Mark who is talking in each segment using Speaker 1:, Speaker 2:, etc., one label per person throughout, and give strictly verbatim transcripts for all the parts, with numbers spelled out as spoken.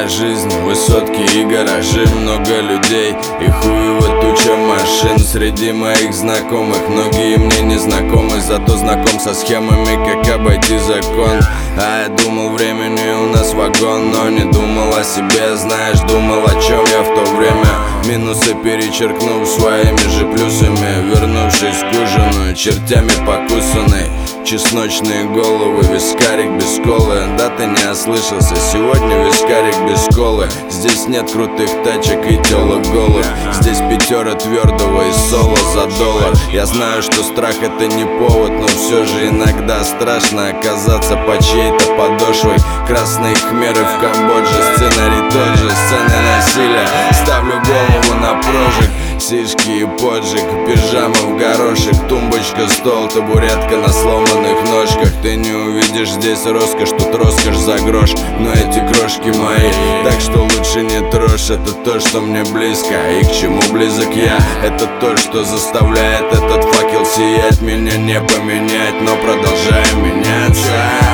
Speaker 1: моя жизнь, высотки и гаражи, много людей и хуево туча машин. Среди моих знакомых многие мне не знакомы, зато знаком со схемами, как обойти закон. А я думал, времени у нас вагон, но не думал о себе, знаешь, думал, о чем я в то время. Минусы перечеркнув своими же плюсами, вернувшись к ужину, чертями покусанной. Чесночные головы, вискарик без колы. Да ты не ослышался, сегодня вискарик без колы. Здесь нет крутых тачек и телок голых. Здесь пятера твердого и соло за доллар. Я знаю, что страх это не повод, но все же иногда страшно оказаться под чьей-то подошвой. Красные хмеры в Камбодже, сценарий тот же, сцены насилия. Ставлю голову на прожиг, сишки и поджиг, пижама в горошек, тумбочка, стол, табуретка на сломанных ножках. Ты не увидишь здесь роскошь, тут роскошь за грош, но эти крошки мои, так что лучше не трожь. Это то, что мне близко, и к чему близок я. Это то, что заставляет этот факел сиять. Меня не поменять, но продолжаем меняться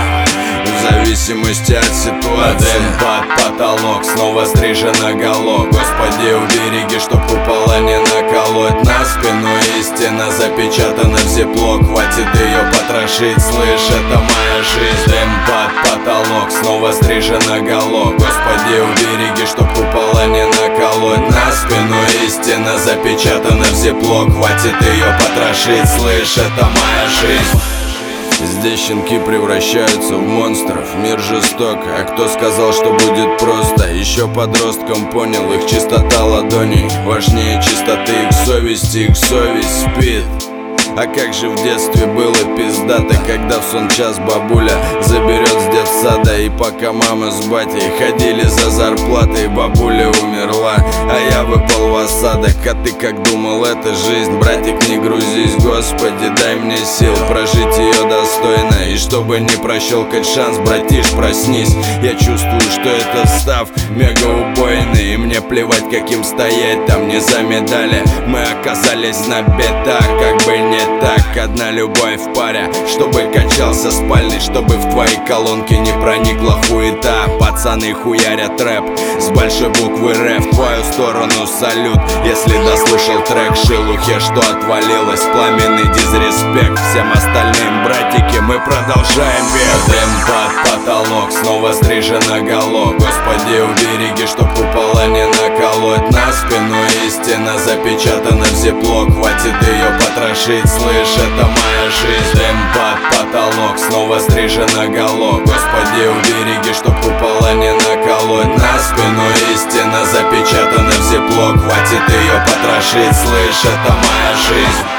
Speaker 1: в зависимости от ситуации. Дым под потолок, снова стрижено голо. Господи, убереги, чтоб купола не наколоть на спину. Истина запечатана в зиплок, хватит ее потрошить, слышь, это моя жизнь. Дым под потолок, снова стрижено голо. Господи, убереги, чтоб купола не наколоть на спину. Истина запечатана в зиплок, хватит ее потрошить, слышь, это моя жизнь. Здесь щенки превращаются в монстров, мир жесток, а кто сказал, что будет просто? Еще подростком понял, их чистота ладоней важнее чистоты их совести, их совесть спит. А как же в детстве было пиздато, когда в сон час бабуля заберет с детсада. И пока мама с батей ходили за зарплатой, бабуля умерла, а я выпал в осадок. А ты как думал, это жизнь? Братик, не грузись, Господи, дай мне сил прожить ее достойно. И чтобы не прощелкать шанс, братиш, проснись. Я чувствую, что это став мега убойный, и мне плевать, каким стоять там не за медали. Мы оказались на бедах, как бы не так, одна любовь в паре, чтобы качался спальный, чтобы в твои колонки не проникла хуета. Пацаны хуярят рэп с большой буквы Р, в твою сторону салют, если дослушал трек. Шелухе, что отвалилось, пламенный дизреспект всем остальным, братики, мы продолжаем бег. Дым под потолок, снова стрижено голо. Господи, убереги, чтоб купола не наколоть на спину. Истина запечатана в зиплок, хватит ее потрошить, слышь, это моя жизнь. Дым под потолок, снова стрижено голо. Господи, убереги, чтоб купола не наколоть на спину. Истина запечатана в зиплок, хватит ее потрошить, слышь, это моя жизнь.